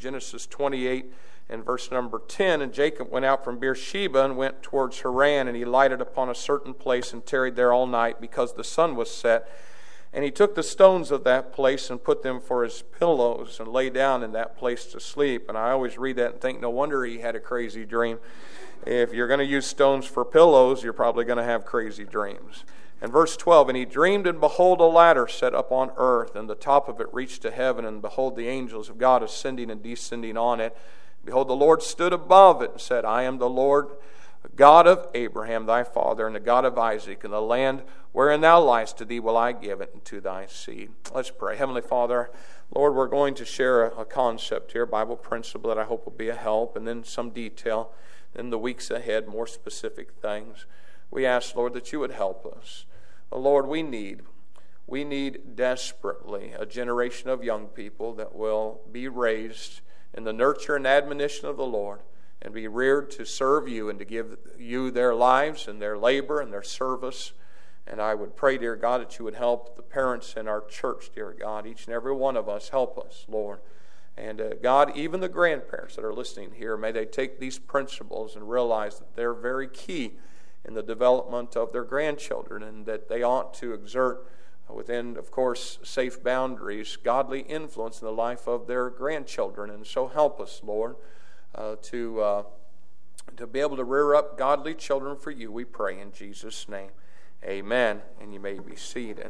Genesis 28 and verse number 10. And Jacob went out from Beersheba and went towards Haran, and he lighted upon a certain place and tarried there all night, because the sun was set. And he took the stones of that place and put them for his pillows, and lay down in that place to sleep. And I always read that and think, no wonder he had a crazy dream. If you're going to use stones for pillows, you're probably going to have crazy dreams. And verse 12, and he dreamed, and behold, a ladder set up on earth, and the top of it reached to heaven, and behold, the angels of God ascending and descending on it. Behold, the Lord stood above it and said, I am the Lord God of Abraham thy father, and the God of Isaac, and the land wherein thou liest, to thee will I give it, and to thy seed. Let's pray. Heavenly Father, Lord, we're going to share a concept here, a Bible principle that I hope will be a help, and then some detail in the weeks ahead, more specific things. We ask, Lord, that you would help us. Lord, we need desperately a generation of young people that will be raised in the nurture and admonition of the Lord, and be reared to serve you and to give you their lives and their labor and their service. And I would pray, dear God, that you would help the parents in our church, dear God. Each and every one of us, help us, Lord. And God, even the grandparents that are listening here, may they take these principles and realize that they're very key in the development of their grandchildren, and that they ought to exert, within, of course, safe boundaries, godly influence in the life of their grandchildren. And so help us, Lord, to be able to rear up godly children for you, we pray in Jesus' name. Amen. And you may be seated.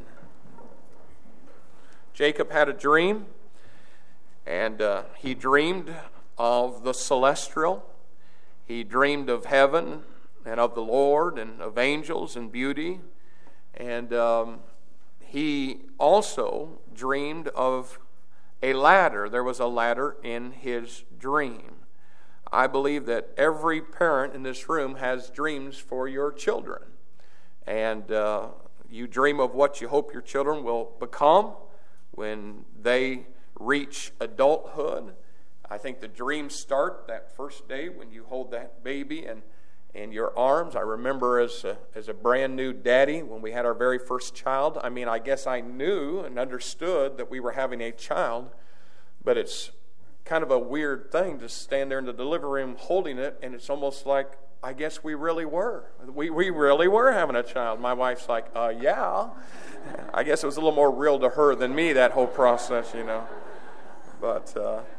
Jacob had a dream, and he dreamed of the celestial. He dreamed of heaven and of the Lord and of angels and beauty. And he also dreamed of a ladder. There was a ladder in his dream. I believe that every parent in this room has dreams for your children. And you dream of what you hope your children will become when they reach adulthood. I think the dreams start that first day when you hold that baby in your arms. I remember as a brand new daddy, when we had our very first child, I guess I knew and understood that we were having a child, but it's kind of a weird thing to stand there in the delivery room holding it, and it's almost like, I guess we really were. We really were having a child. My wife's like, yeah. I guess it was a little more real to her than me, that whole process, But,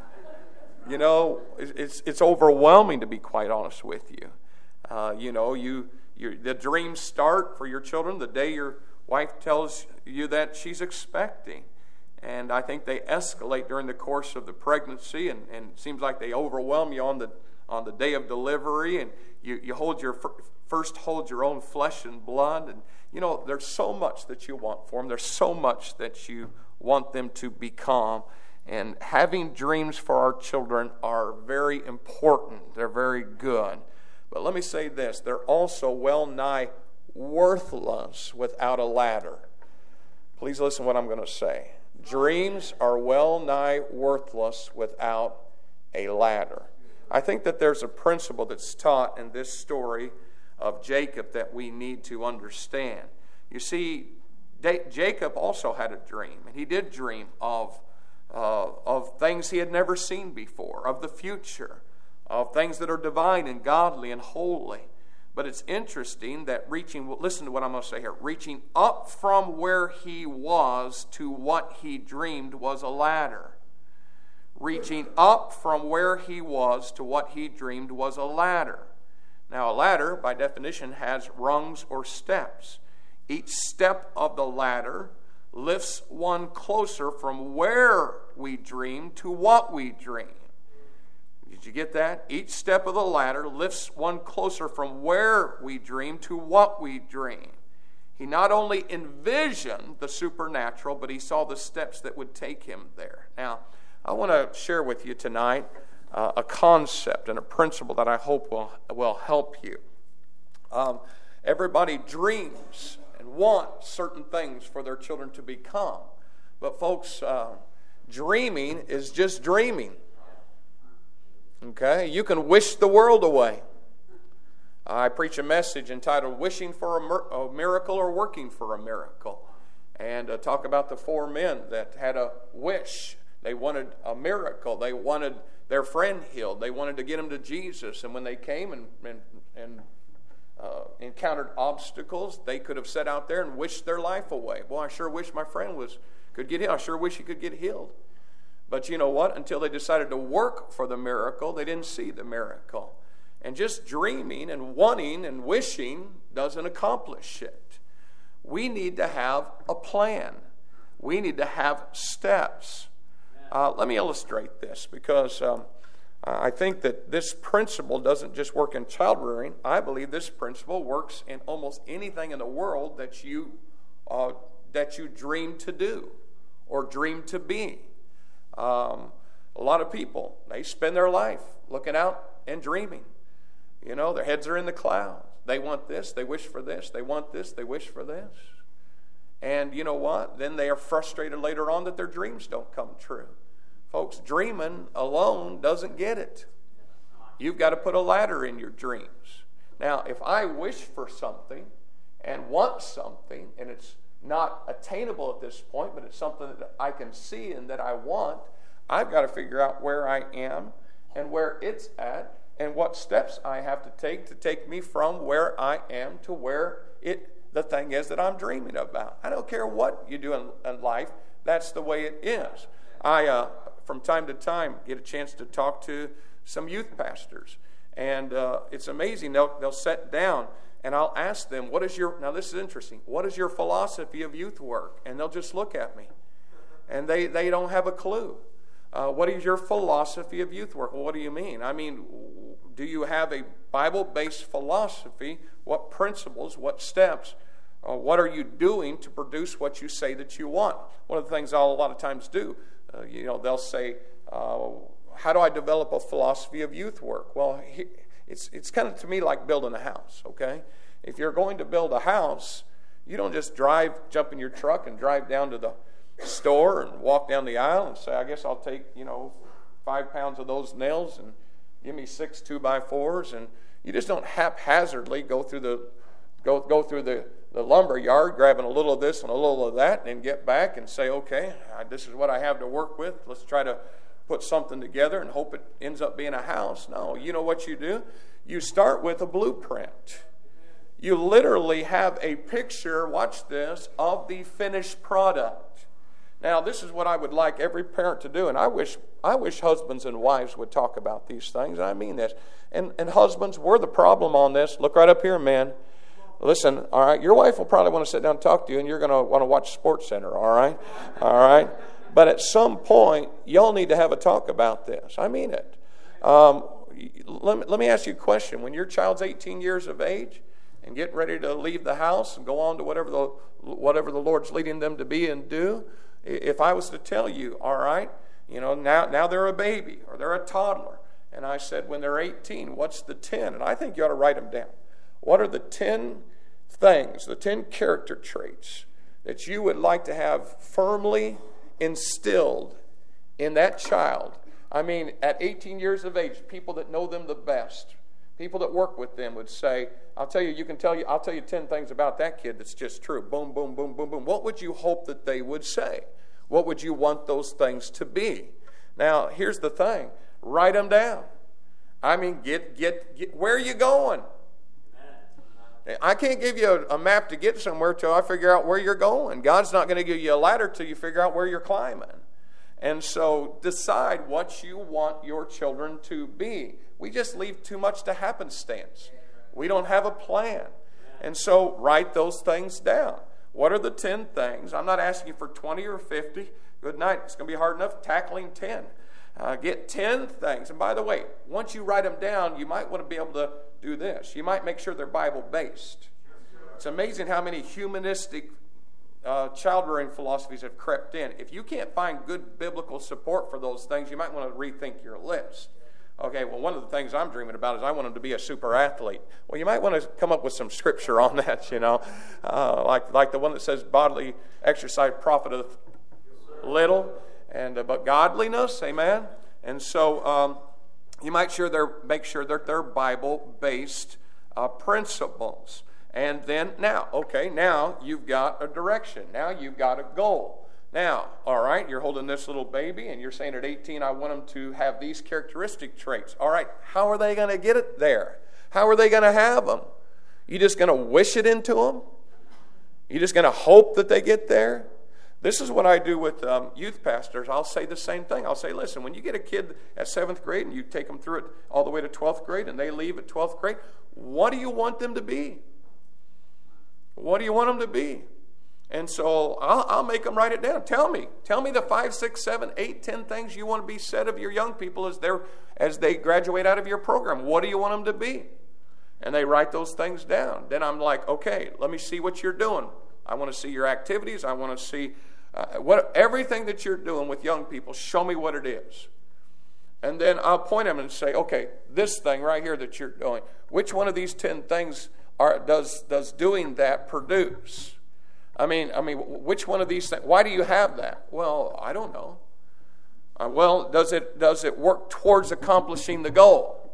it's overwhelming, to be quite honest with you. The dreams start for your children the day your wife tells you that she's expecting. And I think they escalate during the course of the pregnancy, and it seems like they overwhelm you on the day of delivery, and you hold hold your own flesh and blood. And there's so much that you want for them. There's so much that you want them to become. And having dreams for our children are very important. They're very good. But let me say this, they're also well nigh worthless without a ladder. Please listen to what I'm going to say. Dreams are well nigh worthless without a ladder. I think that there's a principle that's taught in this story of Jacob that we need to understand. You see, Jacob also had a dream, and he did dream of things he had never seen before, of the future, of things that are divine and godly and holy. But it's interesting that listen to what I'm going to say here, reaching up from where he was to what he dreamed was a ladder. Reaching up from where he was to what he dreamed was a ladder. Now, a ladder, by definition, has rungs or steps. Each step of the ladder lifts one closer from where we dream to what we dream. Did you get that? Each step of the ladder lifts one closer from where we dream to what we dream. He not only envisioned the supernatural, but he saw the steps that would take him there. Now, I want to share with you tonight a concept and a principle that I hope will help you. Everybody dreams and wants certain things for their children to become. But folks, dreaming is just dreaming. Okay? You can wish the world away. I preach a message entitled Wishing for a Miracle or Working for a Miracle. And talk about the four men that had a wish. They wanted a miracle. They wanted their friend healed. They wanted to get him to Jesus. And when they came and encountered obstacles, they could have sat out there and wished their life away. Boy, I sure wish my friend could get healed. I sure wish he could get healed. But you know what? Until they decided to work for the miracle, they didn't see the miracle. And just dreaming and wanting and wishing doesn't accomplish it. We need to have a plan. We need to have steps. Let me illustrate this, because I think that this principle doesn't just work in child rearing. I believe this principle works in almost anything in the world that you dream to do or dream to be. A lot of people, they spend their life looking out and dreaming. You know, their heads are in the clouds. They want this, they wish for this. They want this, they wish for this. And you know what? Then they are frustrated later on that their dreams don't come true. Folks, dreaming alone doesn't get it. You've got to put a ladder in your dreams. Now, if I wish for something and want something, and it's not attainable at this point, but it's something that I can see and that I want, I've got to figure out where I am and where it's at and what steps I have to take me from where I am to where the thing is that I'm dreaming about. I don't care what you do in life. That's the way it is. I, from time to time, get a chance to talk to some youth pastors. And it's amazing. They'll sit down and I'll ask them, now this is interesting, what is your philosophy of youth work? And they'll just look at me. And they don't have a clue. What is your philosophy of youth work? Well, what do you mean? I mean, do you have a Bible-based philosophy? What principles, what steps, what are you doing to produce what you say that you want? One of the things I'll a lot of times do, they'll say, how do I develop a philosophy of youth work? Well, it's kind of to me like building a house, okay? If you're going to build a house, you don't just jump in your truck and drive down to the store and walk down the aisle and say, I guess I'll take, 5 pounds of those nails and give me 6 2x4s. And you just don't haphazardly go through the lumber yard, grabbing a little of this and a little of that, and get back and say, okay, this is what I have to work with. Let's try to put something together and hope it ends up being a house. No, you know what you do? You start with a blueprint. You literally have a picture, watch this, of the finished product. Now, this is what I would like every parent to do, and I wish husbands and wives would talk about these things, and I mean this. And husbands, we're the problem on this. Look right up here, men. Listen, all right, your wife will probably want to sit down and talk to you, and you're going to want to watch SportsCenter, all right? All right? But at some point, y'all need to have a talk about this. I mean it. Let me ask you a question. When your child's 18 years of age and getting ready to leave the house and go on to whatever the Lord's leading them to be and do, if I was to tell you, all right, now they're a baby or they're a toddler, and I said when they're 18, what's the 10? And I think you ought to write them down. What are the 10 things, the 10 character traits that you would like to have firmly instilled in that child? I mean, at 18 years of age, people that know them the best, people that work with them would say, I'll tell you 10 things about that kid that's just true. Boom, boom, boom, boom, boom. What would you hope that they would say? What would you want those things to be? Now, here's the thing. Write them down. I mean, get where are you going? I can't give you a map to get somewhere till I figure out where you're going. God's not going to give you a ladder till you figure out where you're climbing. And so decide what you want your children to be. We just leave too much to happenstance. We don't have a plan. And so write those things down. What are the 10 things? I'm not asking you for 20 or 50. Good night. It's going to be hard enough tackling 10. Get 10 things. And by the way, once you write them down, you might want to be able to do this. You might make sure they're Bible-based. It's amazing how many humanistic child-rearing philosophies have crept in. If you can't find good biblical support for those things, you might want to rethink your list. Okay, well, one of the things I'm dreaming about is I want him to be a super athlete. Well, you might want to come up with some scripture on that, like the one that says bodily exercise profiteth little, but godliness, amen? And so you might make sure that they're Bible-based principles. And then now you've got a direction. Now you've got a goal. Now, all right, you're holding this little baby and you're saying at 18, I want them to have these characteristic traits. All right, how are they going to get it there? How are they going to have them? You just going to wish it into them? You just going to hope that they get there? This is what I do with youth pastors. I'll say the same thing. I'll say, listen, when you get a kid at 7th grade and you take them through it all the way to 12th grade and they leave at 12th grade, what do you want them to be? What do you want them to be? And so I'll make them write it down. Tell me the 5, 6, 7, 8, 10 things you want to be said of your young people as they graduate out of your program. What do you want them to be? And they write those things down. Then I'm like, okay, let me see what you're doing. I want to see your activities. I want to see everything that you're doing with young people. Show me what it is. And then I'll point them and say, okay, this thing right here that you're doing, which one of these 10 things does doing that produce? I mean, which one of these things? Why do you have that? Well, I don't know. Well, does it work towards accomplishing the goal?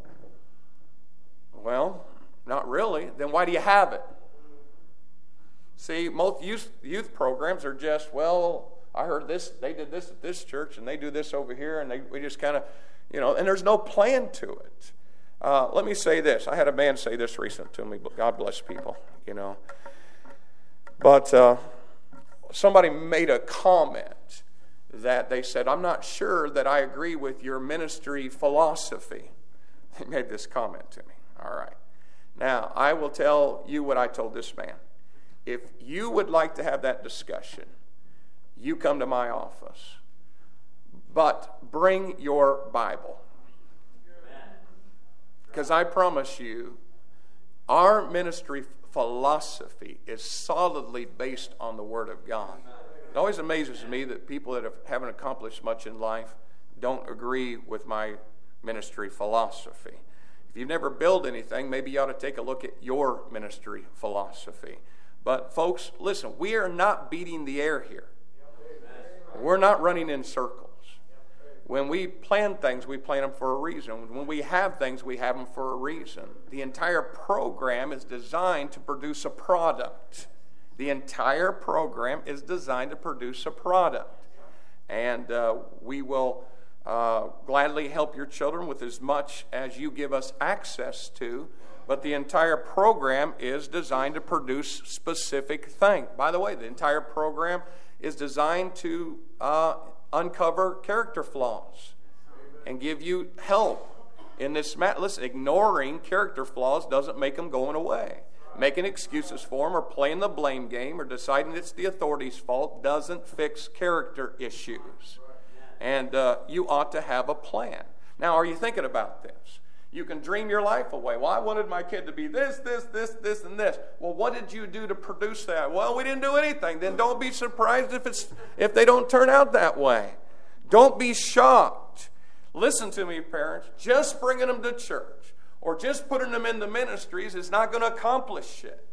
Well, not really. Then why do you have it? See, most youth programs are just, well, I heard this, they did this at this church, and they do this over here, and we just kind of, and there's no plan to it. Let me say this. I had a man say this recently to me. God bless people, But somebody made a comment that they said, I'm not sure that I agree with your ministry philosophy. They made this comment to me. All right. Now, I will tell you what I told this man. If you would like to have that discussion, you come to my office. But bring your Bible. Because I promise you, our ministry philosophy is solidly based on the Word of God. It always amazes me that people that haven't accomplished much in life don't agree with my ministry philosophy. If you've never built anything, maybe you ought to take a look at your ministry philosophy. But folks, listen, we are not beating the air here. We're not running in circles. When we plan things, we plan them for a reason. When we have things, we have them for a reason. The entire program is designed to produce a product. The entire program is designed to produce a product. And we will gladly help your children with as much as you give us access to. But the entire program is designed to produce specific things. By the way, the entire program is designed to uncover character flaws and give you help in this matter. Listen, ignoring character flaws doesn't make them going away. Making excuses for them or playing the blame game or deciding it's the authority's fault doesn't fix character issues. And you ought to have a plan. Now, are you thinking about this? You can dream your life away. Well, I wanted my kid to be this, and this. Well, what did you do to produce that? Well, we didn't do anything. Then don't be surprised if they don't turn out that way. Don't be shocked. Listen to me, parents. Just bringing them to church or just putting them in the ministries is not going to accomplish it.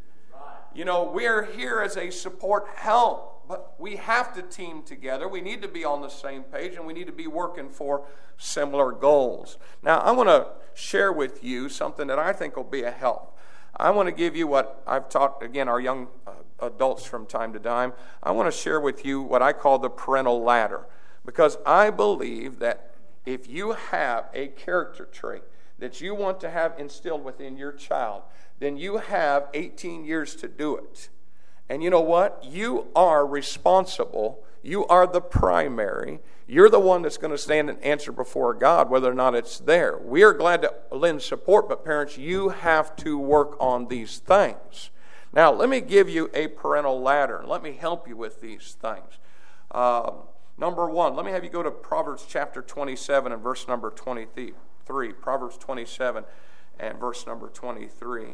We are here as a support help, but we have to team together. We need to be on the same page, and we need to be working for similar goals. Now, I want to share with you something that I think will be a help. I want to give you what I've taught, again, our young adults from time to time. I want to share with you what I call the parental ladder, because I believe that if you have a character trait that you want to have instilled within your child, then you have 18 years to do it. And you know what? You are responsible. You are the primary. You're the one that's going to stand and answer before God, whether or not it's there. We are glad to lend support, but parents, you have to work on these things. Now, let me give you a parental ladder, and let me help you with these things. Number one, let me have you go to Proverbs chapter 27 and verse number 23. Proverbs 27 and verse number 23.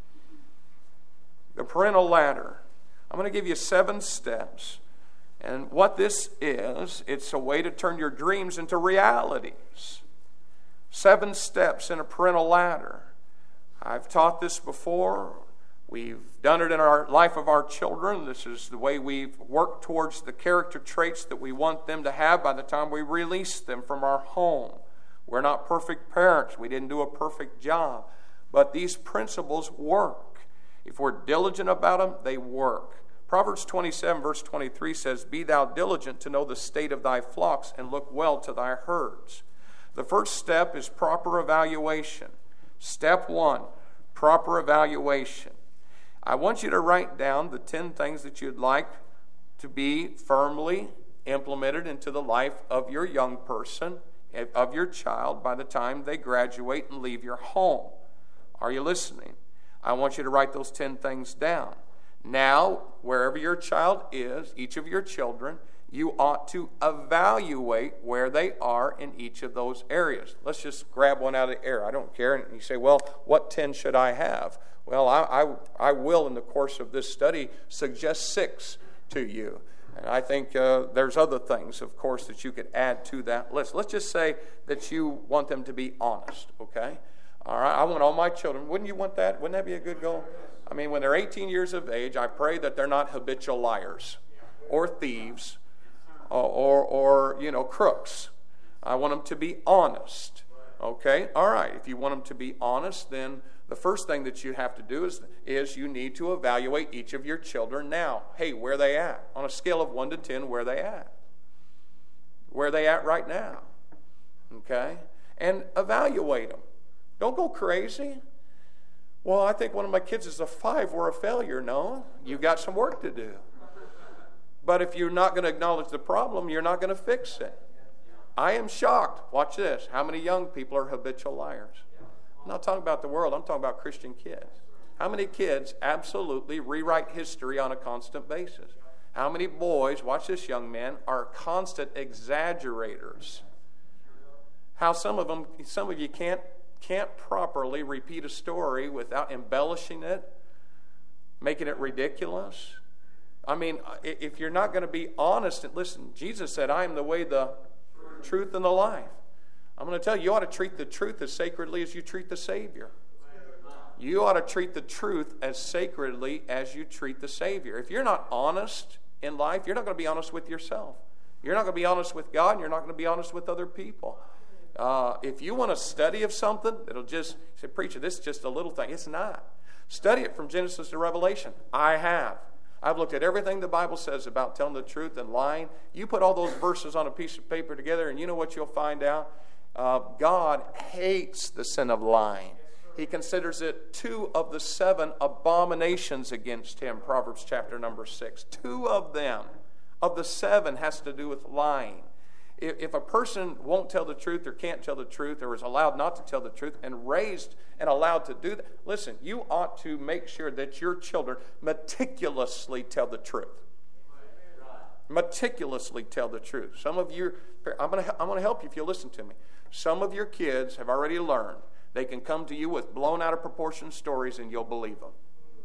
The parental ladder. I'm going to give you 7 steps. And what this is, it's a way to turn your dreams into realities. 7 steps in a parental ladder. I've taught this before. We've done it in our life of our children. This is the way we've worked towards the character traits that we want them to have by the time we release them from our home. We're not perfect parents. We didn't do a perfect job. But these principles work. If we're diligent about them, they work. Proverbs 27, verse 23 says, "Be thou diligent to know the state of thy flocks, and look well to thy herds." The first step is proper evaluation. Step 1, proper evaluation. I want you to write down the 10 things that you'd like to be firmly implemented into the life of your young person, of your child, by the time they graduate and leave your home. Are you listening? I want you to write those 10 things down. Now, wherever your child is, each of your children, you ought to evaluate where they are in each of those areas. Let's just grab one out of the air. I don't care. And you say, well, what 10 should I have? Well, I will, in the course of this study, suggest 6 to you. And I think there's other things, of course, that you could add to that list. Let's just say that you want them to be honest, okay? All right, I want all my children. Wouldn't you want that? Wouldn't that be a good goal? I mean, when they're 18 years of age, I pray that they're not habitual liars or thieves or crooks. I want them to be honest, okay? All right, if you want them to be honest, then the first thing that you have to do is you need to evaluate each of your children now. Hey, where are they at? On a scale of 1 to 10, where are they at? Where are they at right now? Okay? And evaluate them. Don't go crazy. Well, I think one of my kids is a 5. We're a failure. No, you've got some work to do. But if you're not going to acknowledge the problem, you're not going to fix it. I am shocked. Watch this. How many young people are habitual liars? I'm not talking about the world. I'm talking about Christian kids. How many kids absolutely rewrite history on a constant basis? How many boys, watch this, young men, are constant exaggerators? How some of you can't properly repeat a story without embellishing it, making it ridiculous. I mean, if you're not going to be honest, and listen, Jesus said, "I am the way, the truth, and the life." I'm going to tell you, you ought to treat the truth as sacredly as you treat the Savior. You ought to treat the truth as sacredly as you treat the Savior. If you're not honest in life, you're not going to be honest with yourself. You're not going to be honest with God, and you're not going to be honest with other people. If you want a study of something, it'll just say, "Preacher, this is just a little thing." It's not. Study it from Genesis to Revelation. I've looked at everything the Bible says about telling the truth and lying. You put all those verses on a piece of paper together, and you know what you'll find out? God hates the sin of lying. He considers it 2 of the 7 abominations against him, Proverbs chapter number 6. 2 of them, of the 7, has to do with lying. If a person won't tell the truth or can't tell the truth or is allowed not to tell the truth and raised and allowed to do that, listen, you ought to make sure that your children meticulously tell the truth. Meticulously tell the truth. Some of you, I'm going to help you if you'll listen to me. Some of your kids have already learned they can come to you with blown out of proportion stories and you'll believe them.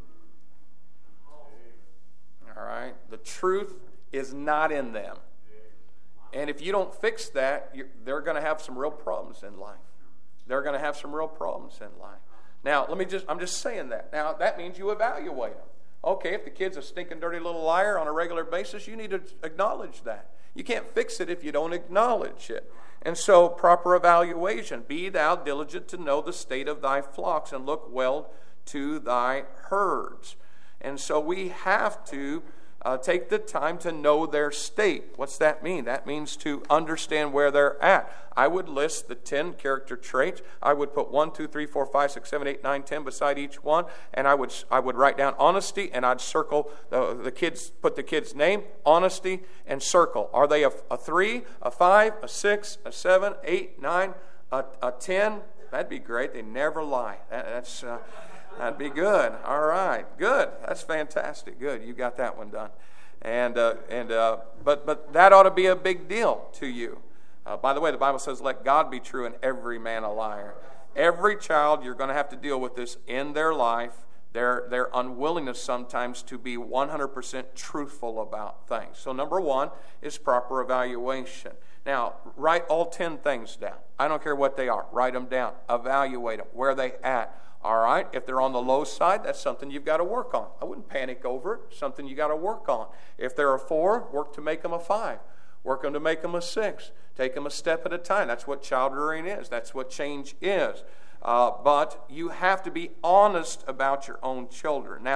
All right? The truth is not in them. And if you don't fix that, they're going to have some real problems in life. They're going to have some real problems in life. Now, I'm just saying that. Now, that means you evaluate them. Okay, if the kid's a stinking, dirty little liar on a regular basis, you need to acknowledge that. You can't fix it if you don't acknowledge it. And so, proper evaluation. "Be thou diligent to know the state of thy flocks, and look well to thy herds." And so we have to take the time to know their state. What's that mean? That means to understand where they're at. I would list the 10 character traits. I would put 1, 2, 3, 4, 5, 6, 7, 8, 9, 10 beside each one, and I would write down honesty, and I'd circle the kids, put the kid's name, honesty, and circle. Are they a 3, a 5, a 6, a 7, 8, 9, a 10? That'd be great. They never lie. That'd be good. All right, good. That's fantastic. Good, you got that one done. But that ought to be a big deal to you. By the way, the Bible says, "Let God be true and every man a liar." Every child, you're going to have to deal with this in their life. Their unwillingness sometimes to be 100% truthful about things. So number 1 is proper evaluation. Now, write all 10 things down. I don't care what they are. Write them down. Evaluate them. Where are they at? All right, if they're on the low side, that's something you've got to work on. I wouldn't panic over it. Something you got to work on. If they're a 4, work to make them a 5. Work them to make them a 6. Take them a step at a time. That's what child rearing is. That's what change is. But you have to be honest about your own children. Now,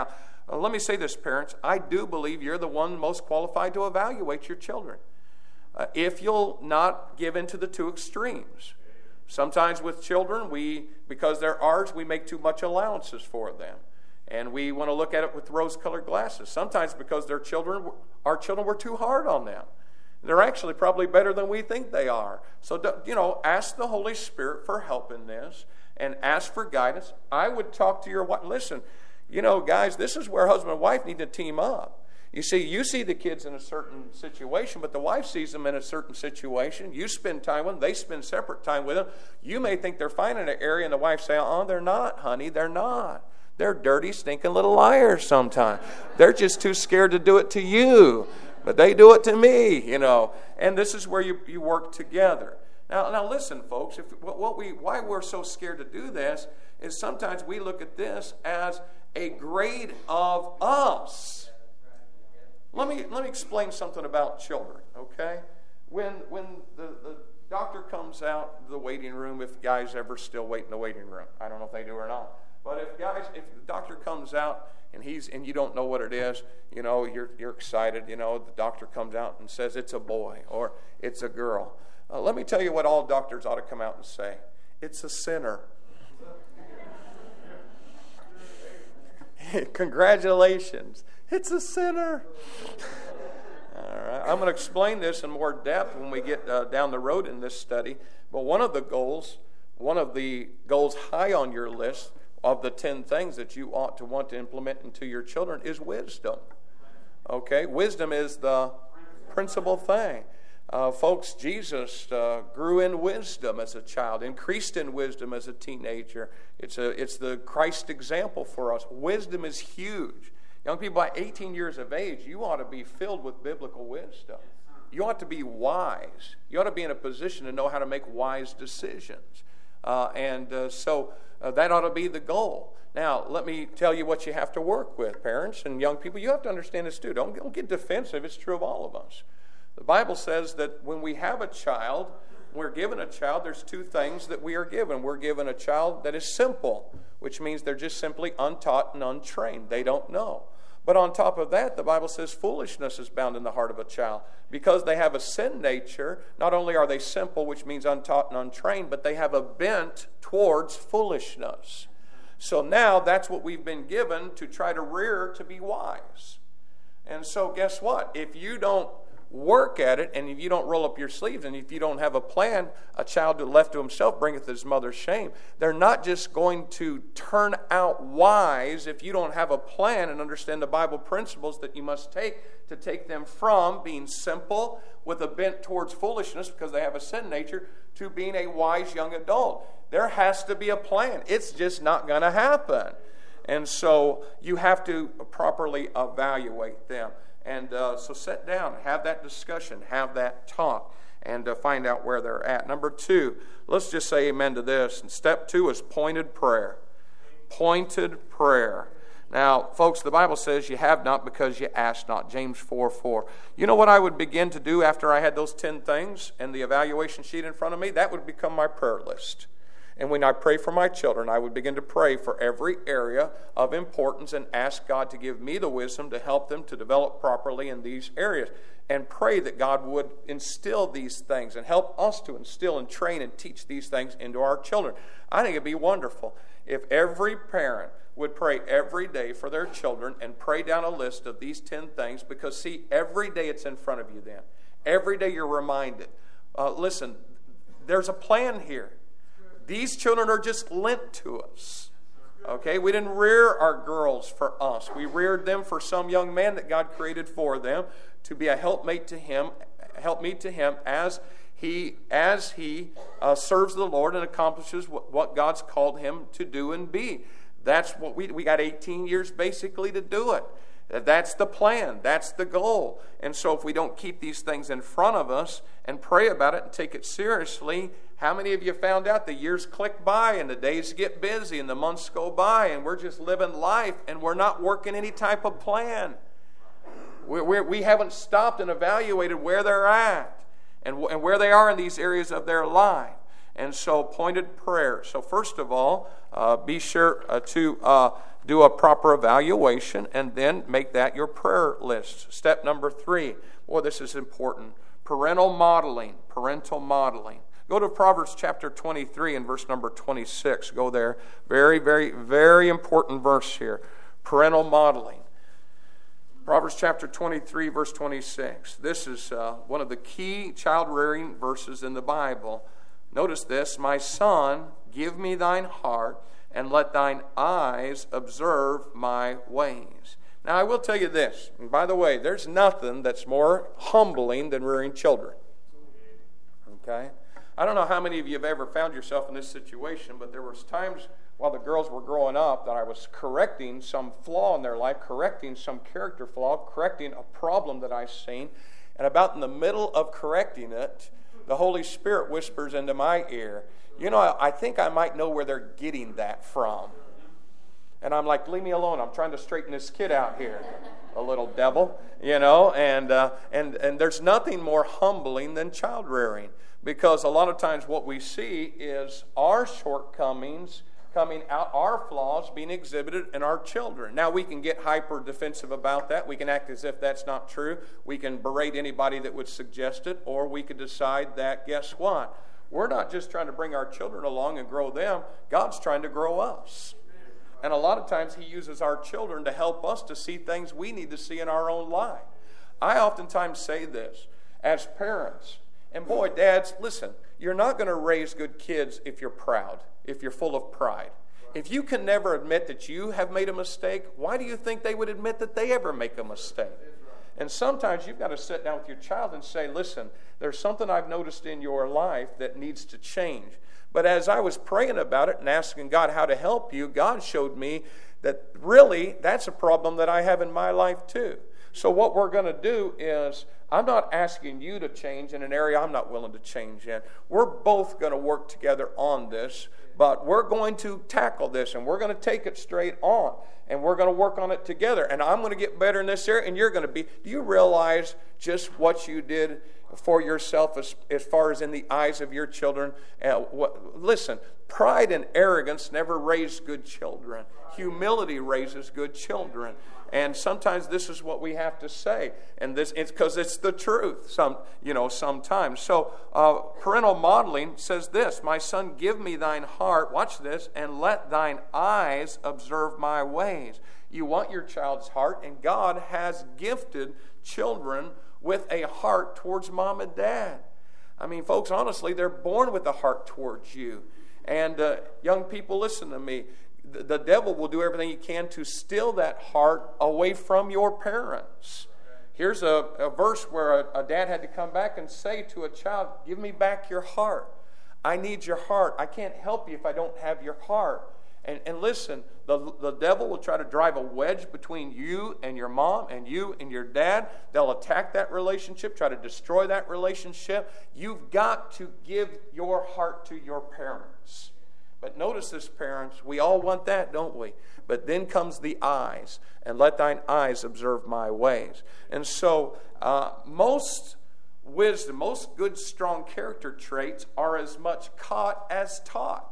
Let me say this, parents. I do believe you're the one most qualified to evaluate your children. If you'll not give into the two extremes. Sometimes with children, because they're ours, we make too much allowances for them. And we want to look at it with rose-colored glasses. Sometimes because our children were too hard on them. They're actually probably better than we think they are. So, ask the Holy Spirit for help in this and ask for guidance. I would talk to your wife. Listen, guys, this is where husband and wife need to team up. You see the kids in a certain situation, but the wife sees them in a certain situation. You spend time with them. They spend separate time with them. You may think they're fine in an area, and the wife say, "Oh, they're not, honey. They're not. They're dirty, stinking little liars sometimes. They're just too scared to do it to you, but they do it to me, And this is where you work together. Now listen, folks. Why we're so scared to do this is sometimes we look at this as a grade of us. Let me explain something about children, okay? When the doctor comes out the waiting room, if guys ever still wait in the waiting room, I don't know if they do or not. But if the doctor comes out and you don't know what it is, you're excited. The doctor comes out and says it's a boy or it's a girl. Let me tell you what all doctors ought to come out and say: it's a sinner. Congratulations. It's a sinner. All right. I'm going to explain this in more depth when we get down the road in this study. But one of the goals high on your list of the 10 things that you ought to want to implement into your children is wisdom. Okay? Wisdom is the principal thing. Folks, Jesus grew in wisdom as a child, increased in wisdom as a teenager. It's the Christ example for us. Wisdom is huge. Young people, by 18 years of age, you ought to be filled with biblical wisdom. You ought to be wise. You ought to be in a position to know how to make wise decisions. So that ought to be the goal. Now, let me tell you what you have to work with, parents and young people. You have to understand this too. Don't get defensive. It's true of all of us. The Bible says that when we have a child, we're given a child, there's 2 things that we are given. We're given a child that is simple, which means they're just simply untaught and untrained. They don't know. But on top of that, the Bible says foolishness is bound in the heart of a child. Because they have a sin nature, not only are they simple, which means untaught and untrained, but they have a bent towards foolishness. So now that's what we've been given to try to rear to be wise. And so guess what? If you don't work at it, and if you don't roll up your sleeves, and if you don't have a plan, a child left to himself bringeth his mother's shame. They're not just going to turn out wise if you don't have a plan and understand the Bible principles that you must take to take them from being simple with a bent towards foolishness because they have a sin nature to being a wise young adult. There has to be a plan. It's just not going to happen. And so you have to properly evaluate them. And so sit down, have that discussion, have that talk, and find out where they're at. Number 2, let's just say amen to this. And step 2 is pointed prayer. Pointed prayer. Now, folks, the Bible says you have not because you ask not. James 4:4. You know what I would begin to do after I had those 10 things and the evaluation sheet in front of me? That would become my prayer list. And when I pray for my children, I would begin to pray for every area of importance and ask God to give me the wisdom to help them to develop properly in these areas. And pray that God would instill these things and help us to instill and train and teach these things into our children. I think it'd be wonderful if every parent would pray every day for their children and pray down a list of these 10 things, because, see, every day it's in front of you then. Every day you're reminded. Listen, there's a plan here. These children are just lent to us. Okay? We didn't rear our girls for us. We reared them for some young man that God created for them to be a helpmeet to him as he serves the Lord and accomplishes what God's called him to do and be. That's what we got 18 years basically to do it. That's the plan. That's the goal. And so if we don't keep these things in front of us and pray about it and take it seriously, how many of you found out the years click by and the days get busy and the months go by and we're just living life and we're not working any type of plan? We haven't stopped and evaluated where they're at and where they are in these areas of their life. And so pointed prayer. So first of all, be sure to do a proper evaluation and then make that your prayer list. Step number 3. Boy, this is important. Parental modeling. Parental modeling. Go to Proverbs chapter 23 and verse number 26. Go there. Very, very, very important verse here. Parental modeling. Proverbs chapter 23, verse 26. This is one of the key child-rearing verses in the Bible. Notice this. My son, give me thine heart, and let thine eyes observe my ways. Now, I will tell you this. And by the way, there's nothing that's more humbling than rearing children. Okay? I don't know how many of you have ever found yourself in this situation, but there was times while the girls were growing up that I was correcting some flaw in their life, correcting some character flaw, correcting a problem that I've seen. And about in the middle of correcting it, the Holy Spirit whispers into my ear, you know, I think I might know where they're getting that from. And I'm like, leave me alone. I'm trying to straighten this kid out here, a little devil, you know. And there's nothing more humbling than child rearing, because a lot of times what we see is our shortcomings coming out, our flaws being exhibited in our children. Now, we can get hyper defensive about that. We can act as if that's not true. We can berate anybody that would suggest it, or we could decide that, guess what? We're not just trying to bring our children along and grow them. God's trying to grow us. And a lot of times He uses our children to help us to see things we need to see in our own life. I oftentimes say this as parents. And boy, dads, listen, you're not going to raise good kids if you're proud, if you're full of pride. If you can never admit that you have made a mistake, why do you think they would admit that they ever make a mistake? And sometimes you've got to sit down with your child and say, listen, there's something I've noticed in your life that needs to change. But as I was praying about it and asking God how to help you, God showed me that really that's a problem that I have in my life too. So what we're going to do is, I'm not asking you to change in an area I'm not willing to change in. We're both going to work together on this, but we're going to tackle this, and we're going to take it straight on, and we're going to work on it together. And I'm going to get better in this area, and you're going to be. Do you realize just what you did for yourself as far as in the eyes of your children? Listen, pride and arrogance never raise good children. Humility raises good children. And sometimes this is what we have to say, and this it's because it's the truth. Sometimes. So parental modeling says this: my son, give me thine heart. Watch this, and let thine eyes observe my ways. You want your child's heart, and God has gifted children with a heart towards mom and dad. I mean, folks, honestly, they're born with a heart towards you. And young people, listen to me. The devil will do everything he can to steal that heart away from your parents. Here's a verse where a dad had to come back and say to a child, give me back your heart. I need your heart. I can't help you if I don't have your heart. And listen, the devil will try to drive a wedge between you and your mom and you and your dad. They'll attack that relationship, try to destroy that relationship. You've got to give your heart to your parents. But notice this, parents, we all want that, don't we? But then comes the eyes, and let thine eyes observe my ways. And so most wisdom, most good, strong character traits are as much caught as taught.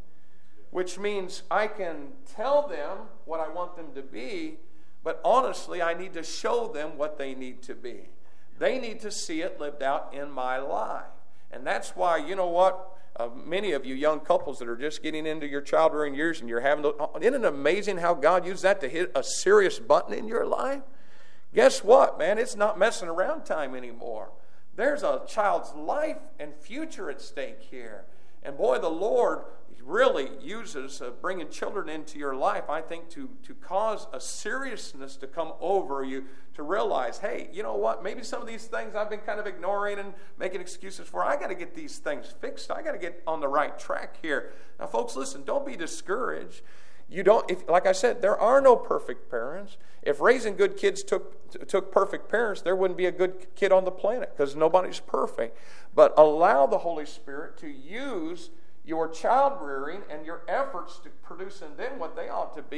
Which means I can tell them what I want them to be, but honestly, I need to show them what they need to be. They need to see it lived out in my life. And that's why, you know what? Many of you young couples that are just getting into your child-rearing years and you're having, isn't it amazing how God used that to hit a serious button in your life? Guess what, man? It's not messing around time anymore. There's a child's life and future at stake here. And boy, the Lord really uses bringing children into your life, I think, to cause a seriousness to come over you, to realize, hey, you know what, maybe some of these things I've been kind of ignoring and making excuses for, I got to get these things fixed. I got to get on the right track here. Now, folks, listen, don't be discouraged. Like I said, there are no perfect parents. If raising good kids took perfect parents, there wouldn't be a good kid on the planet, because nobody's perfect. But allow the Holy Spirit to use your child rearing and your efforts to produce in them what they ought to be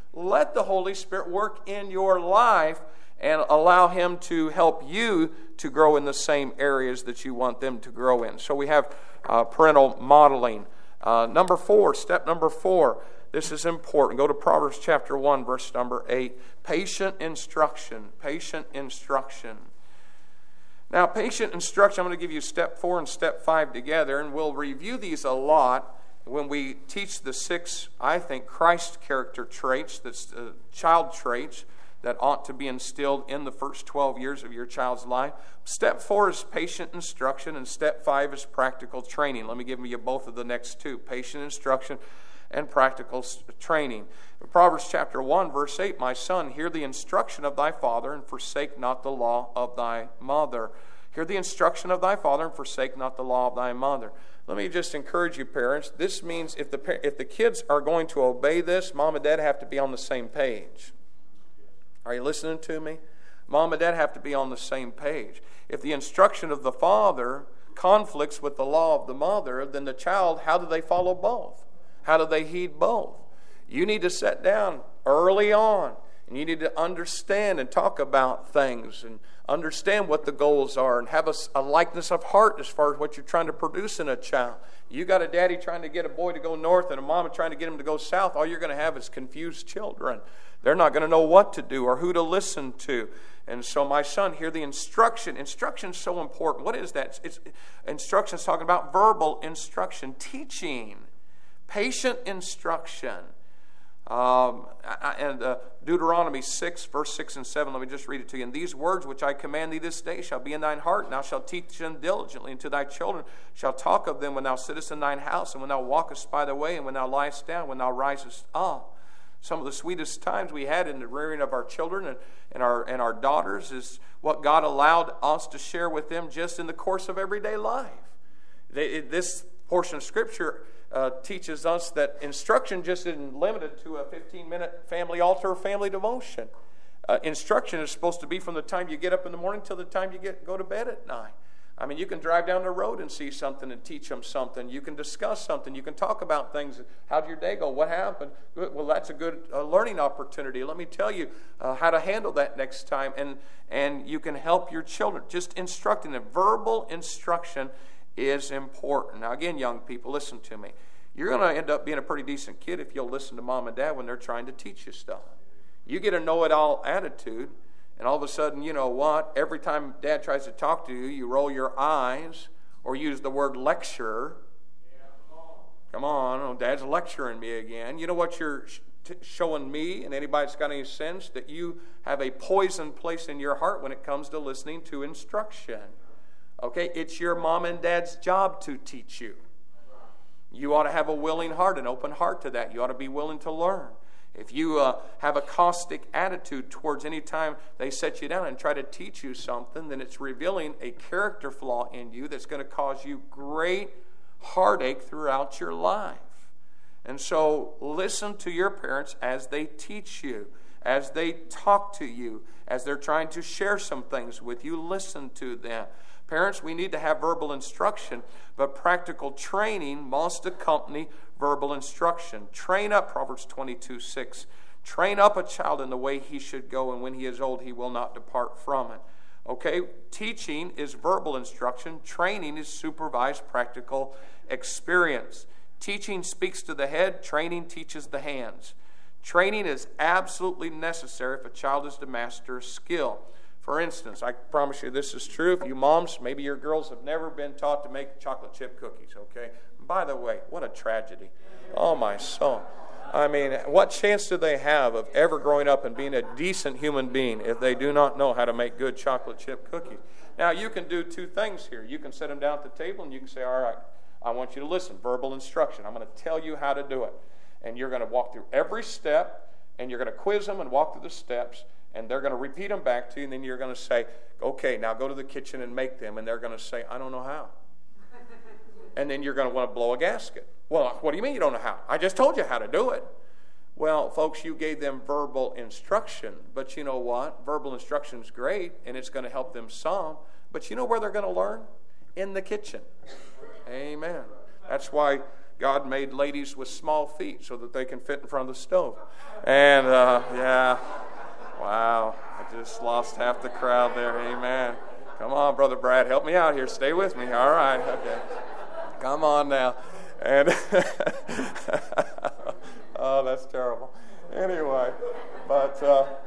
Let the Holy Spirit work in your life and allow Him to help you to grow in the same areas that you want them to grow in. So we have parental modeling. Step number 4. This is important. Go to Proverbs chapter 1, verse number 8. Patient instruction. Patient instruction. Now, patient instruction, I'm going to give you step 4 and step 5 together, and we'll review these a lot when we teach the 6, I think, Christ character traits, that's child traits, that ought to be instilled in the first 12 years of your child's life. Step 4 is patient instruction, and step 5 is practical training. Let me give you both of the next two, patient instruction and practical training. In Proverbs chapter 1, verse 8, my son, hear the instruction of thy father, and forsake not the law of thy mother. Hear the instruction of thy father, and forsake not the law of thy mother. Let me just encourage you, parents. This means if the kids are going to obey this, mom and dad have to be on the same page. Are you listening to me? Mom and dad have to be on the same page. If the instruction of the father conflicts with the law of the mother, then the child, how do they follow both? How do they heed both? You need to sit down early on, and you need to understand and talk about things and understand what the goals are and have a likeness of heart as far as what you're trying to produce in a child. You got a daddy trying to get a boy to go north and a mama trying to get him to go south. All you're going to have is confused children. They're not going to know what to do or who to listen to. And so, my son, hear the instruction. Instruction is so important. What is that? Instruction is talking about verbal instruction, teaching, patient instruction. Deuteronomy 6, verse 6 and 7, let me just read it to you. And these words which I command thee this day shall be in thine heart, and thou shalt teach them diligently, and to thy children shalt talk of them when thou sittest in thine house, and when thou walkest by the way, and when thou liest down, when thou risest up. Some of the sweetest times we had in the rearing of our children and our daughters is what God allowed us to share with them just in the course of everyday life. This portion of Scripture teaches us that instruction just isn't limited to a 15-minute family altar or family devotion. Instruction is supposed to be from the time you get up in the morning till the time you go to bed at night. I mean, you can drive down the road and see something and teach them something. You can discuss something. You can talk about things. How'd your day go? What happened? Well, that's a good learning opportunity. Let me tell you how to handle that next time. And you can help your children. Just instructing them. Verbal instruction is important. Now, again, young people, listen to me. You're going to end up being a pretty decent kid if you'll listen to mom and dad when they're trying to teach you stuff. You get a know-it-all attitude, and all of a sudden, you know what? Every time dad tries to talk to you, you roll your eyes or use the word lecture. Come on, oh, dad's lecturing me again. You know what you're showing me and anybody that's got any sense? That you have a poison place in your heart when it comes to listening to instruction. Okay, it's your mom and dad's job to teach you. You ought to have a willing heart, an open heart to that. You ought to be willing to learn. If you have a caustic attitude towards any time they set you down and try to teach you something, then it's revealing a character flaw in you that's going to cause you great heartache throughout your life. And so listen to your parents as they teach you, as they talk to you, as they're trying to share some things with you. Listen to them. Parents, we need to have verbal instruction, but practical training must accompany verbal instruction. Train up, Proverbs 22:6. Train up a child in the way he should go, and when he is old, he will not depart from it. Okay, teaching is verbal instruction. Training is supervised practical experience. Teaching speaks to the head. Training teaches the hands. Training is absolutely necessary if a child is to master a skill. For instance, I promise you this is true. If you moms, maybe your girls have never been taught to make chocolate chip cookies, okay? By the way, what a tragedy. Oh, my soul. I mean, what chance do they have of ever growing up and being a decent human being if they do not know how to make good chocolate chip cookies? Now, you can do two things here. You can sit them down at the table and you can say, all right, I want you to listen. Verbal instruction. I'm going to tell you how to do it. And you're going to walk through every step, and you're going to quiz them and walk through the steps, and they're going to repeat them back to you, and then you're going to say, okay, now go to the kitchen and make them. And they're going to say, I don't know how. And then you're going to want to blow a gasket. Well, what do you mean you don't know how? I just told you how to do it. Well, folks, you gave them verbal instruction. But you know what? Verbal instruction is great, and it's going to help them some. But you know where they're going to learn? In the kitchen. Amen. That's why God made ladies with small feet so that they can fit in front of the stove. And, yeah, wow, I just lost half the crowd there. Amen. Come on, Brother Brad, help me out here. Stay with me. All right, okay. Come on now. And oh, that's terrible. Anyway, but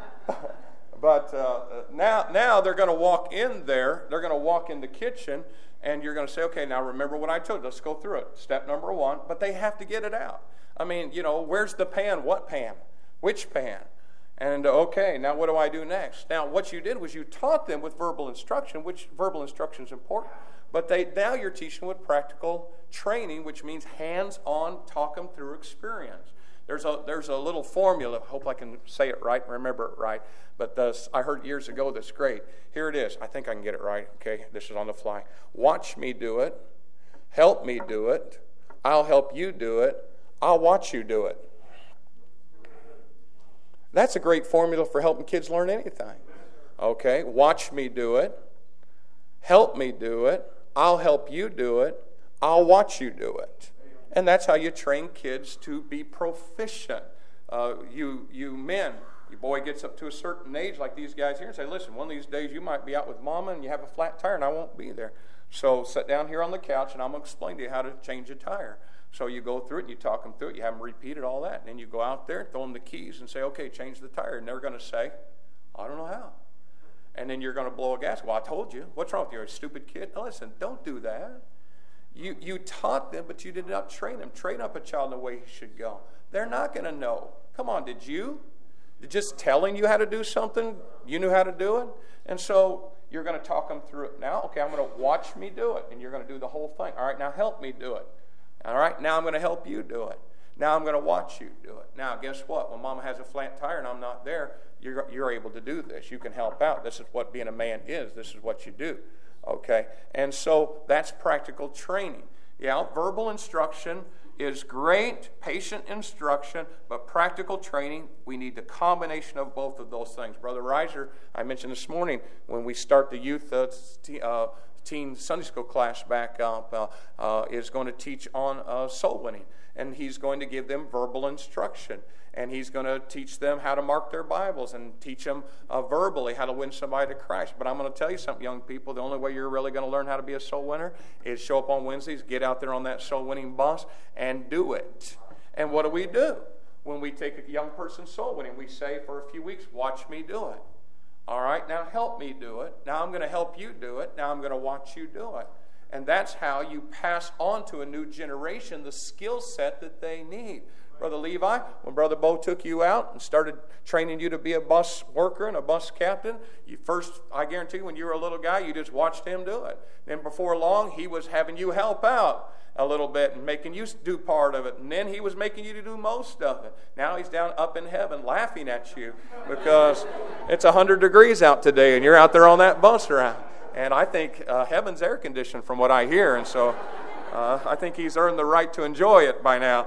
now they're going to walk in there. They're going to walk in the kitchen, and you're going to say, okay, now remember what I told you. Let's go through it. Step number 1, but they have to get it out. I mean, where's the pan? What pan? Which pan? And okay, now what do I do next? Now, what you did was you taught them with verbal instruction, which verbal instruction is important, but now you're teaching with practical training, which means hands-on, talk them through experience. There's a little formula. I hope I can say it right and remember it right. But I heard years ago that's great. Here it is. I think I can get it right. Okay, this is on the fly. Watch me do it. Help me do it. I'll help you do it. I'll watch you do it. That's a great formula for helping kids learn anything. Okay, watch me do it. Help me do it. I'll help you do it. I'll watch you do it. And that's how you train kids to be proficient. You men, your boy gets up to a certain age like these guys here and say, listen, one of these days you might be out with mama and you have a flat tire and I won't be there. So sit down here on the couch and I'm going to explain to you how to change a tire. So you go through it and you talk them through it. You have them repeat it, all that. And then you go out there and throw them the keys and say, okay, change the tire. And they're going to say, I don't know how. And then you're going to blow a gasket. Well, I told you. What's wrong with you? You're a stupid kid? No, listen, don't do that. You taught them, but you did not train them. Train up a child in the way he should go. They're not going to know. Come on, did you? Just telling you how to do something, you knew how to do it? And so you're going to talk them through it. Now, okay, I'm going to watch me do it. And you're going to do the whole thing. All right, now help me do it. All right, now I'm going to help you do it. Now I'm going to watch you do it. Now, guess what? When mama has a flat tire and I'm not there, you're able to do this. You can help out. This is what being a man is. This is what you do. Okay? And so that's practical training. Yeah, verbal instruction is great, patient instruction, but practical training, we need the combination of both of those things. Brother Reiser, I mentioned this morning, when we start the youth teen Sunday school class back up, is going to teach on soul winning. And he's going to give them verbal instruction. And he's going to teach them how to mark their Bibles and teach them verbally how to win somebody to Christ. But I'm going to tell you something, young people. The only way you're really going to learn how to be a soul winner is show up on Wednesdays, get out there on that soul winning bus, and do it. And what do? When we take a young person soul winning, we say for a few weeks, watch me do it. All right, now help me do it. Now I'm going to help you do it. Now I'm going to watch you do it. And that's how you pass on to a new generation the skill set that they need. Brother Levi, when Brother Bo took you out and started training you to be a bus worker and a bus captain, I guarantee you, when you were a little guy, you just watched him do it. Then before long, he was having you help out a little bit and making you do part of it. And then he was making you to do most of it. Now he's down up in heaven laughing at you because it's 100 degrees out today and you're out there on that bus around. And I think heaven's air conditioned from what I hear. And so I think he's earned the right to enjoy it by now.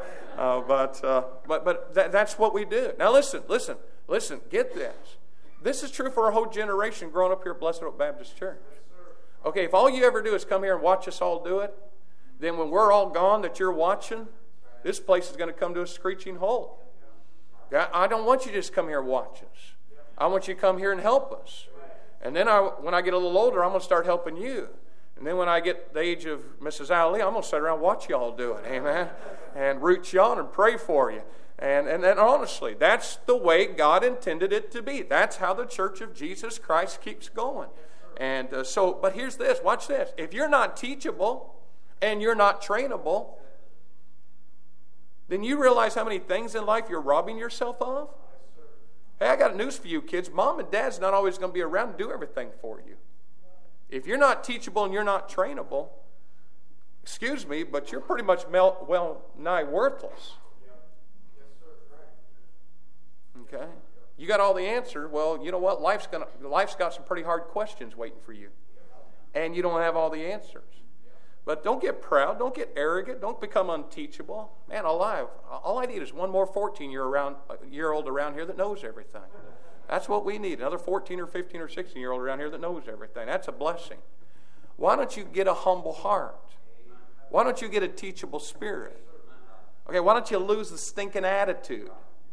But that's what we do. Now listen, get this. This is true for our whole generation growing up here at Blessed Hope Baptist Church. Okay, if all you ever do is come here and watch us all do it, then when we're all gone that you're watching, this place is going to come to a screeching halt. I don't want you to just come here and watch us. I want you to come here and help us. And then when I get a little older, I'm going to start helping you. And then when I get the age of Mrs. Ali, I'm going to sit around and watch y'all do it. Amen. And root you on and pray for you. And honestly, that's the way God intended it to be. That's how the Church of Jesus Christ keeps going. And but here's this. Watch this. If you're not teachable and you're not trainable, then you realize how many things in life you're robbing yourself of? Hey, I got news for you, kids. Mom and Dad's not always going to be around to do everything for you. If you're not teachable and you're not trainable, excuse me, but you're pretty much well nigh worthless. Okay? You got all the answers. Well, you know what? Life's got some pretty hard questions waiting for you. And you don't have all the answers. But don't get proud. Don't get arrogant. Don't become unteachable. Man alive, all I need is one more 14-year-old around here that knows everything. That's what we need. Another 14 or 15 or 16-year-old around here that knows everything. That's a blessing. Why don't you get a humble heart? Why don't you get a teachable spirit? Okay, why don't you lose the stinking attitude?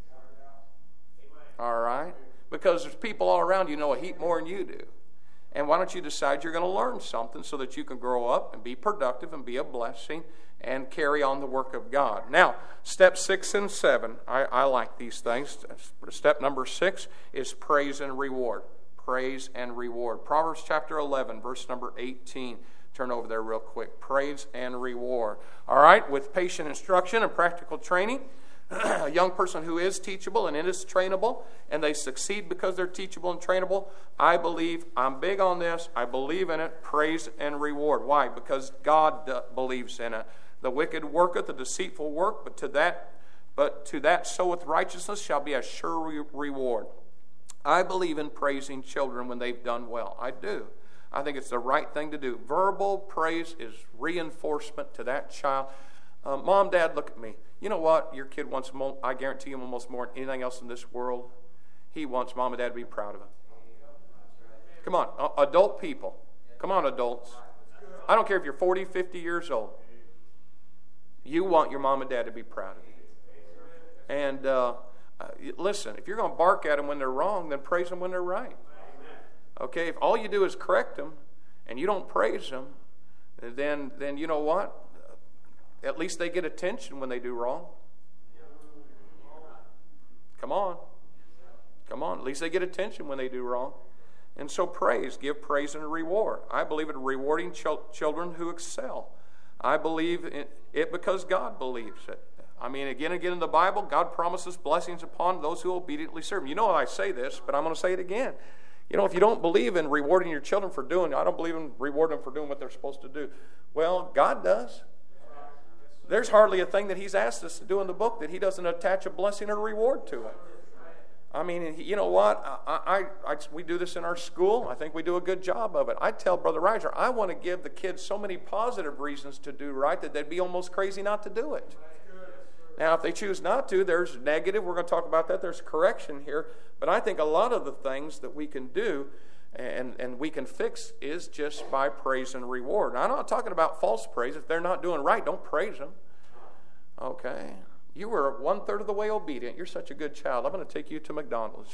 All right? Because there's people all around you know a heap more than you do. And why don't you decide you're going to learn something so that you can grow up and be productive and be a blessing and carry on the work of God. Now, step 6 and 7, I like these things. Step number 6 is praise and reward. Praise and reward. Proverbs chapter 11, verse number 18. Turn over there real quick. Praise and reward. All right, with patient instruction and practical training, a young person who is teachable and is trainable, and they succeed because they're teachable and trainable, I believe, I'm big on this, I believe in it, praise and reward. Why? Because God believes in it. The wicked worketh, the deceitful work, but to that soweth righteousness shall be a sure reward. I believe in praising children when they've done well. I do. I think it's the right thing to do. Verbal praise is reinforcement to that child. Mom, Dad, look at me. You know what? Your kid wants, I guarantee him, almost more than anything else in this world. He wants Mom and Dad to be proud of him. Come on, adult people. Come on, adults. I don't care if you're 40, 50 years old. You want your mom and dad to be proud of you. And listen, if you're going to bark at them when they're wrong, then praise them when they're right. Okay, if all you do is correct them and you don't praise them, then you know what? At least they get attention when they do wrong. Come on. Come on. At least they get attention when they do wrong. And so praise. Give praise and a reward. I believe in rewarding children who excel. I believe in it because God believes it. I mean, again in the Bible, God promises blessings upon those who obediently serve Him. You know I say this, but I'm going to say it again. You know, if you don't believe in rewarding your children for doing, I don't believe in rewarding them for doing what they're supposed to do. Well, God does. There's hardly a thing that He's asked us to do in the book that He doesn't attach a blessing or a reward to it. I mean, you know what? We do this in our school. I think we do a good job of it. I tell Brother Reiser, I want to give the kids so many positive reasons to do right that they'd be almost crazy not to do it. Now, if they choose not to, there's negative. We're going to talk about that. There's correction here. But I think a lot of the things that we can do and we can fix is just by praise and reward. Now, I'm not talking about false praise. If they're not doing right, don't praise them. Okay? You were 1/3 of the way obedient. You're such a good child. I'm going to take you to McDonald's,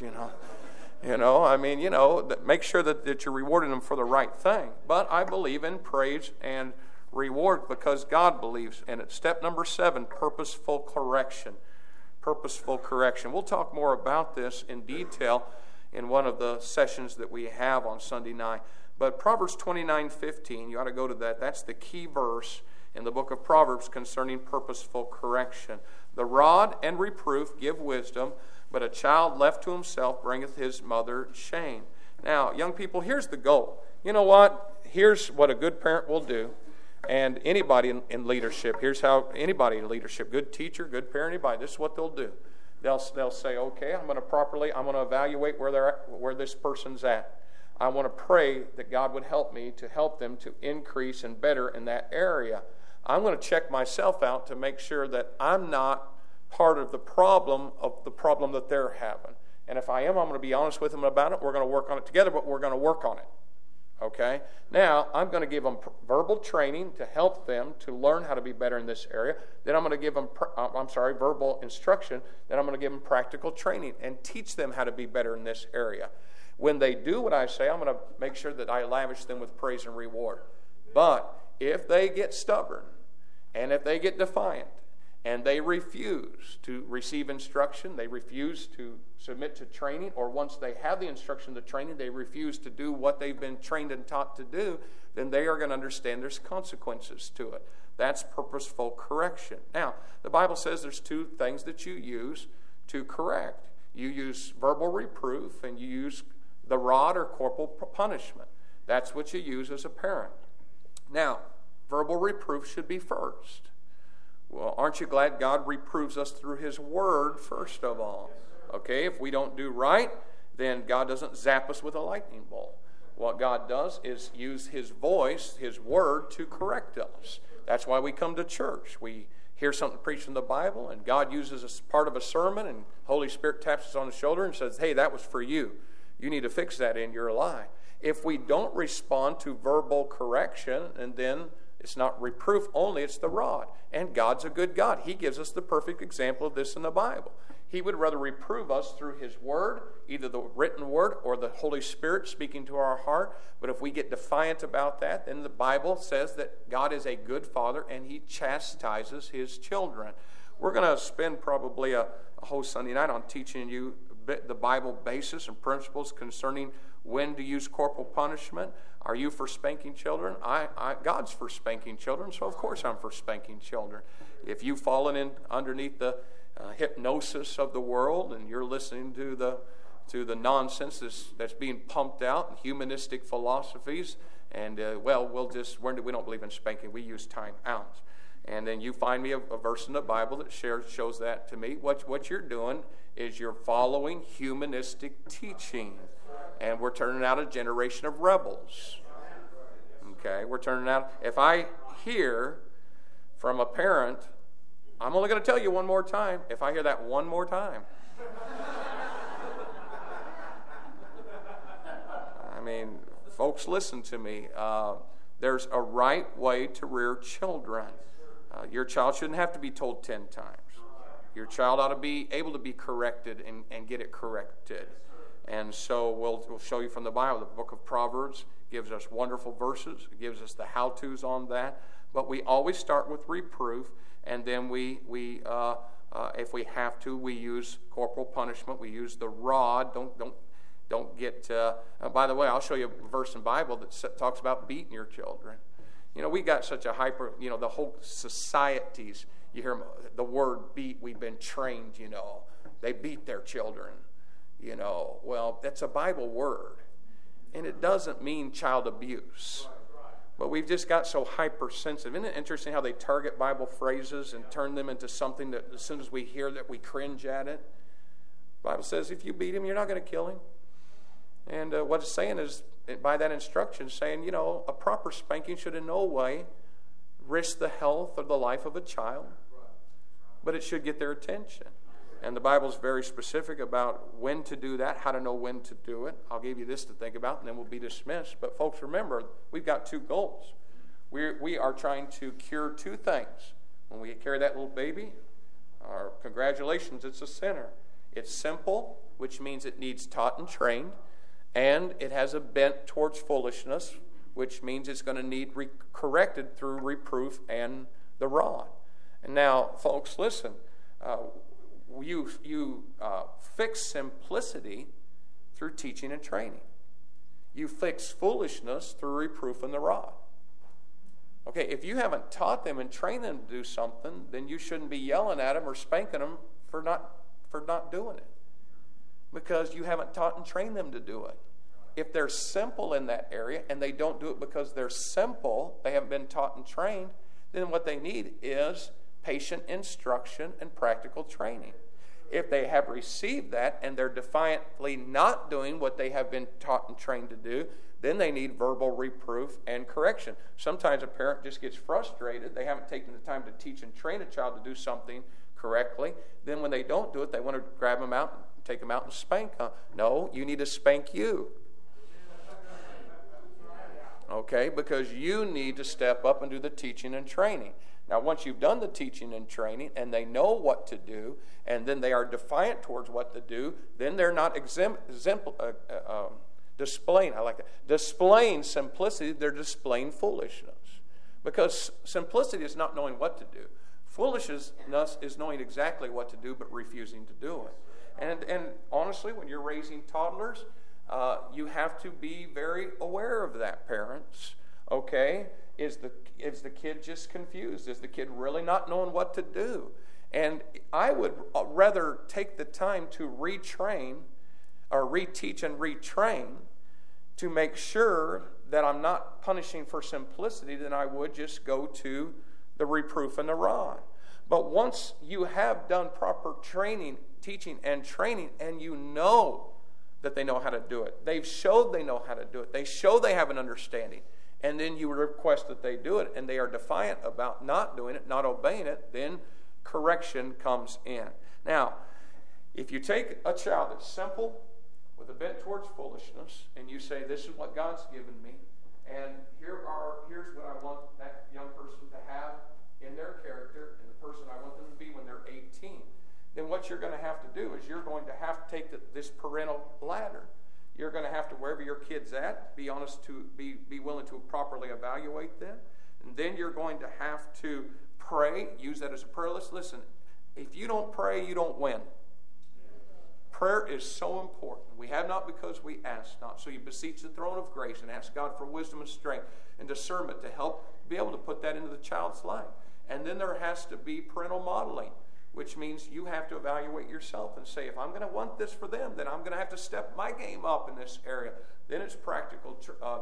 make sure that you're rewarding them for the right thing. But I believe in praise and reward because God believes in it. Step number 7, purposeful correction. Purposeful correction. We'll talk more about this in detail in one of the sessions that we have on Sunday night. But Proverbs 29:15, you ought to go to that. That's the key verse in the book of Proverbs concerning purposeful correction. The rod and reproof give wisdom, but a child left to himself bringeth his mother shame. Now, young people, here's the goal. You know what? Here's what a good parent will do. And anybody in leadership, here's how anybody in leadership, good teacher, good parent, anybody, this is what they'll do. They'll say, okay, I'm going to evaluate where this person's at. I want to pray that God would help me to help them to increase and better in that area. I'm going to check myself out to make sure that I'm not part of the problem that they're having. And if I am, I'm going to be honest with them about it. We're going to work on it together, but we're going to work on it. Okay? Now, I'm going to give them verbal training to help them to learn how to be better in this area. Then I'm going to give them, verbal instruction. Then I'm going to give them practical training and teach them how to be better in this area. When they do what I say, I'm going to make sure that I lavish them with praise and reward. But if they get stubborn, and if they get defiant, and they refuse to receive instruction, they refuse to submit to training, or once they have the instruction, the training, they refuse to do what they've been trained and taught to do, then they are going to understand there's consequences to it. That's purposeful correction. Now, the Bible says there's 2 things that you use to correct. You use verbal reproof, and you use the rod or corporal punishment. That's what you use as a parent. Now, verbal reproof should be first. Well, aren't you glad God reproves us through His Word first of all? Okay, if we don't do right, then God doesn't zap us with a lightning bolt. What God does is use His voice, His Word, to correct us. That's why we come to church. We hear something preached in the Bible, and God uses as part of a sermon, and Holy Spirit taps us on the shoulder and says, hey, that was for you. You need to fix that in your life. If we don't respond to verbal correction, and then It's not reproof only, it's the rod. And God's a good God. He gives us the perfect example of this in the Bible. He would rather reprove us through His Word, either the written Word or the Holy Spirit speaking to our heart. But if we get defiant about that, then the Bible says that God is a good Father and He chastises His children. We're going to spend probably a whole Sunday night on teaching you the Bible basis and principles concerning when to use corporal punishment. Are you for spanking children? God's for spanking children, so of course I'm for spanking children. If you've fallen in underneath the hypnosis of the world and you're listening to the nonsense that's being pumped out, humanistic philosophies, and we don't believe in spanking, we use time out. And then you find me a verse in the Bible that shows that to me. What you're doing is you're following humanistic teaching. And we're turning out a generation of rebels. Okay, we're turning out. If I hear from a parent, I'm only going to tell you one more time. If I hear that one more time, I mean, folks, listen to me. There's a right way to rear children. Your child shouldn't have to be told 10 times. Your child ought to be able to be corrected and get it corrected. And so we'll show you from the Bible. The book of Proverbs gives us wonderful verses. It gives us the how-tos on that. But we always start with reproof, and then we if we have to, we use corporal punishment. We use the rod. Don't get. By the way, I'll show you a verse in the Bible that talks about beating your children. You know, we got such a the whole societies, you hear the word beat, we've been trained, they beat their children, Well, that's a Bible word, and it doesn't mean child abuse. But we've just got so hypersensitive. Isn't it interesting how they target Bible phrases and turn them into something that as soon as we hear that, we cringe at it? The Bible says if you beat him, you're not going to kill him. And what it's saying is, by that instruction, saying, a proper spanking should in no way risk the health or the life of a child, but it should get their attention. And the Bible's very specific about when to do that, how to know when to do it. I'll give you this to think about, and then we'll be dismissed. But folks, remember, we've got two goals. We are trying to cure two things. When we carry that little baby, congratulations, it's a sinner. It's simple, which means it needs taught and trained. And it has a bent towards foolishness, which means it's going to need corrected through reproof and the rod. And now, folks, listen. You fix simplicity through teaching and training. You fix foolishness through reproof and the rod. Okay, if you haven't taught them and trained them to do something, then you shouldn't be yelling at them or spanking them for not doing it, because you haven't taught and trained them to do it. If they're simple in that area and they don't do it because they're simple, they haven't been taught and trained, then what they need is patient instruction and practical training. If they have received that and they're defiantly not doing what they have been taught and trained to do, then they need verbal reproof and correction. Sometimes a parent just gets frustrated. They haven't taken the time to teach and train a child to do something correctly. Then when they don't do it, they want to grab them out, take them out and spank them. No, you need to spank you. Okay, because you need to step up and do the teaching and training. Now, once you've done the teaching and training and they know what to do, and then they are defiant towards what to do, then they're not displaying simplicity, they're displaying foolishness. Because simplicity is not knowing what to do. Foolishness is knowing exactly what to do but refusing to do it. And honestly, when you're raising toddlers, you have to be very aware of that, parents. Okay? Is the kid just confused? Is the kid really not knowing what to do? And I would rather take the time to retrain or reteach and retrain to make sure that I'm not punishing for simplicity than I would just go to the reproof and the rod. But once you have done proper training, teaching and training, and you know that they know how to do it, they've showed they know how to do it, they show they have an understanding, and then you request that they do it, and they are defiant about not doing it, not obeying it, then correction comes in. Now, if you take a child that's simple, with a bent towards foolishness, and you say, this is what God's given me, and here's what I want that young person to have in their character and the person I want them to be when they're 18. Then what you're going to have to do is you're going to have to take this parental ladder. You're going to have to, wherever your kid's at, be honest to be willing to properly evaluate them. And then you're going to have to pray. Use that as a prayer list. Listen, if you don't pray, you don't win. Prayer is so important. We have not because we ask not. So you beseech the throne of grace and ask God for wisdom and strength and discernment to help be able to put that into the child's life. And then there has to be parental modeling, which means you have to evaluate yourself and say, if I'm going to want this for them, then I'm going to have to step my game up in this area. Then it's practical,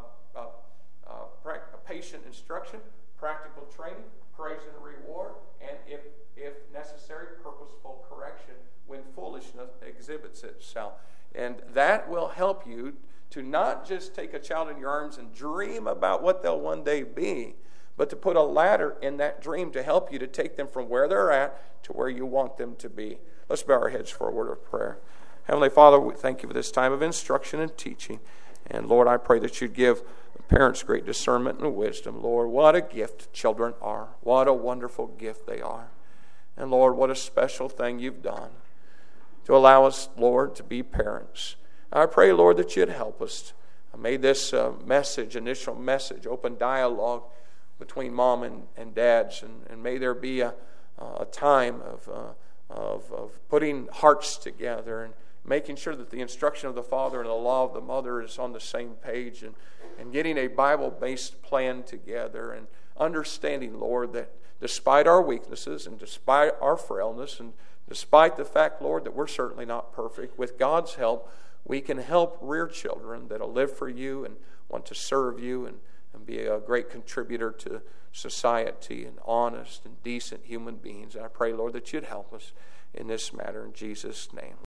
patient instruction, practical training, praise and reward, and if necessary, purposeful correction when foolishness exhibits itself. And that will help you to not just take a child in your arms and dream about what they'll one day be, but to put a ladder in that dream to help you to take them from where they're at to where you want them to be. Let's bow our heads for a word of prayer. Heavenly Father, we thank you for this time of instruction and teaching. And Lord, I pray that you'd give parents great discernment and wisdom. Lord, what a gift children are. What a wonderful gift they are. And Lord, what a special thing you've done to allow us, Lord, to be parents. I pray, Lord, that you'd help us. I made this initial message, open dialogue between mom and dads, and may there be a time of putting hearts together and making sure that the instruction of the father and the law of the mother is on the same page, and getting a Bible-based plan together, and understanding, Lord, that despite our weaknesses and despite our frailness and despite the fact, Lord, that we're certainly not perfect, with God's help, we can help rear children that'll live for you and want to serve you and be a great contributor to society and honest and decent human beings. And I pray, Lord, that you'd help us in this matter in Jesus' name.